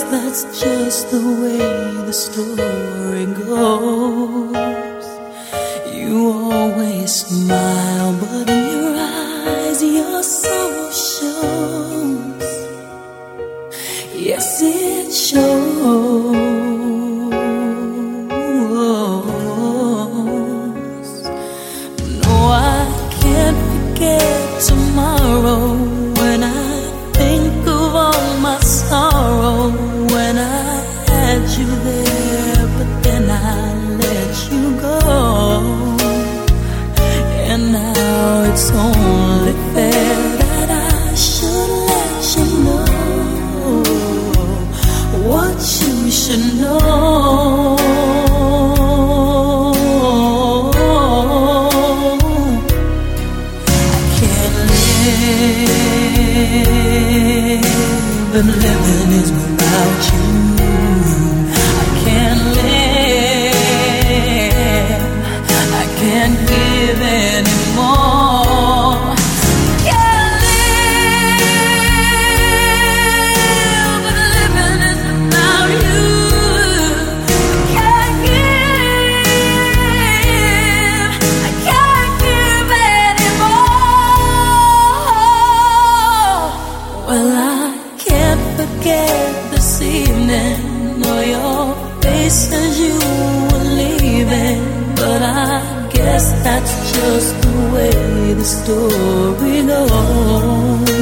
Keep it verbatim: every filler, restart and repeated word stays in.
that's just the way the story goes. You always smile, but in your eyes your soul shows. Yes, it shows. No, I can't forget tomorrow when I think of all my sorrow. When I had you there, but then I let you go. And now it's only fair that I should let you know what you should know. I can't live, and living is without you. I can't live, I can't give anymore. Can't live, but living is without you. Can't give, I can't give anymore. Well, I can't forget this evening or your face as you were leaving, but I guess that's just the way the story goes.